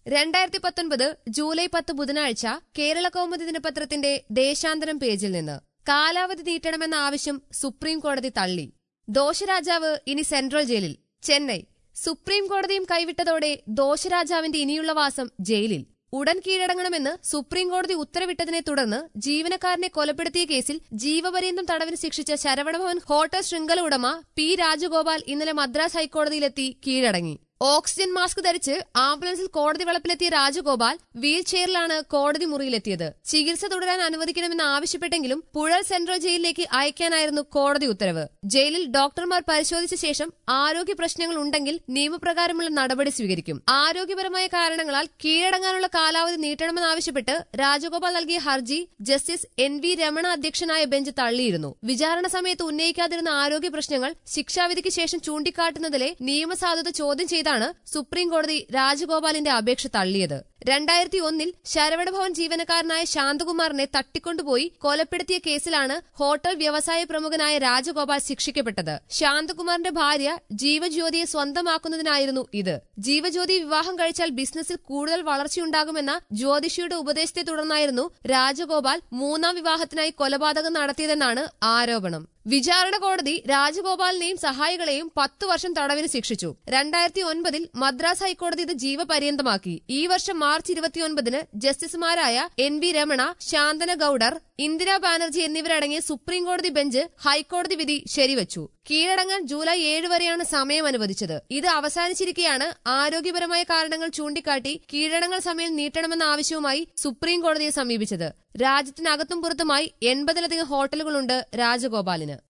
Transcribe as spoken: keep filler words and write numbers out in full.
രണ്ടായിരത്തി പത്തൊൻപത് ജൂലൈ പത്ത് ബുധനാഴ്ച കേരള കൗമുദി ദിനപത്രത്തിന്റെ ദേശാന്തരം പേജിൽ നിന്ന് കാലാവധി നീട്ടണമെന്ന ആവശ്യം സുപ്രീം കോടതി തള്ളി. ദോഷരാജാവ് ഇനി സെൻട്രൽ ജയിലിൽ. ചെന്നൈ. സുപ്രീം കോടതിയും കൈവിട്ടതോടെ ദോഷരാജാവിന്റെ ഇനിയുള്ള വാസം ജയിലിൽ. ഉടൻ കീഴടങ്ങണമെന്ന് സുപ്രീം കോടതി ഉത്തരവിട്ടതിനെ തുടർന്ന് ജീവനക്കാരനെ കൊലപ്പെടുത്തിയ കേസിൽ ജീവപര്യന്തം തടവിന് ശിക്ഷിച്ച ശരവണഭവൻ ഹോട്ടൽ ശൃംഖല ഉടമ പി രാജഗോപാൽ ഇന്നലെ മദ്രാസ് ഹൈക്കോടതിയിലെത്തി കീഴടങ്ങി. ഓക്സിജൻ മാസ്ക് ധരിച്ച് ആംബുലൻസിൽ കോടതി വളപ്പിലെത്തിയ രാജഗോപാൽ വീൽ ചെയറിലാണ് കോടതി മുറിയിലെത്തിയത്. ചികിത്സ തുടരാൻ അനുവദിക്കണമെന്ന് ആവശ്യപ്പെട്ടെങ്കിലും പുഴൽ സെൻട്രൽ ജയിലിലേക്ക് അയക്കാനായിരുന്നു കോടതി ഉത്തരവ്. ജയിലിൽ ഡോക്ടർമാർ പരിശോധിച്ച ശേഷം ആരോഗ്യ പ്രശ്നങ്ങൾ ഉണ്ടെങ്കിൽ നിയമപ്രകാരമുള്ള നടപടി സ്വീകരിക്കും. ആരോഗ്യപരമായ കാരണങ്ങളാൽ കീഴടങ്ങാനുള്ള കാലാവധി നീട്ടണമെന്നാവശ്യപ്പെട്ട് രാജഗോപാൽ നൽകിയ ഹർജി ജസ്റ്റിസ് എൻ വി രമണ അധ്യക്ഷനായ ബെഞ്ച് തള്ളിയിരുന്നു. വിചാരണ സമയത്ത് ഉന്നയിക്കാതിരുന്ന ആരോഗ്യ പ്രശ്നങ്ങൾ ശിക്ഷാവിധിക്ക് ശേഷം ചൂണ്ടിക്കാട്ടുന്നതിലെ നിയമസാധുത ചോദ്യം ചെയ്താണ് സുപ്രീം കോടതി രാജഗോപാലിന്റെ അപേക്ഷ തള്ളിയത്. രണ്ടായിരത്തി ഒന്നിൽ ശരവണഭവൻ ജീവനക്കാരനായ ശാന്തകുമാറിനെ തട്ടിക്കൊണ്ടുപോയി കൊലപ്പെടുത്തിയ കേസിലാണ് ഹോട്ടൽ വ്യവസായ പ്രമുഖനായ രാജഗോപാൽ ശിക്ഷിക്കപ്പെട്ടത്. ശാന്തകുമാറിന്റെ ഭാര്യ ജീവജ്യോതിയെ സ്വന്തമാക്കുന്നതിനായിരുന്നു ഇത്. ജീവജ്യോതി വിവാഹം കഴിച്ചാൽ ബിസിനസ്സിൽ കൂടുതൽ വളർച്ചയുണ്ടാകുമെന്ന ജ്യോതിഷിയുടെ ഉപദേശത്തെ തുടർന്നായിരുന്നു രാജഗോപാൽ മൂന്നാം വിവാഹത്തിനായി കൊലപാതകം നടത്തിയതെന്നാണ് ആരോപണം. വിചാരണ കോടതി രാജഗോപാലിനെയും സഹായികളെയും പത്തു വർഷം തടവിന് ശിക്ഷിച്ചു. രണ്ടായിരത്തി ഒൻപതിൽ മദ്രാസ് ഹൈക്കോടതി ഇത് ജീവപര്യന്തമാക്കി. ഈ വർഷം മാർച്ച് ഇരുപത്തിയൊൻപതിന് ജസ്റ്റിസുമാരായ എൻ വി രമണ, ശാന്തന ഗൌഡർ, ഇന്ദിരാ ബാനർജി എന്നിവരടങ്ങിയ സുപ്രീം കോടതി ബെഞ്ച് ഹൈക്കോടതി വിധി ശരിവച്ചു. കീഴടങ്ങാൻ ജൂലൈ ഏഴ് വരെയാണ് സമയം അനുവദിച്ചത്. ഇത് അവസാനിച്ചിരിക്കെയാണ് ആരോഗ്യപരമായ കാരണങ്ങൾ ചൂണ്ടിക്കാട്ടി കീഴടങ്ങൽ സമയം നീട്ടണമെന്ന ആവശ്യവുമായി സുപ്രീം കോടതിയെ സമീപിച്ചത്. രാജ്യത്തിനകത്തും പുറത്തുമായി എൺപതിലധികം ഹോട്ടലുകളുണ്ട് രാജഗോപാലിന്.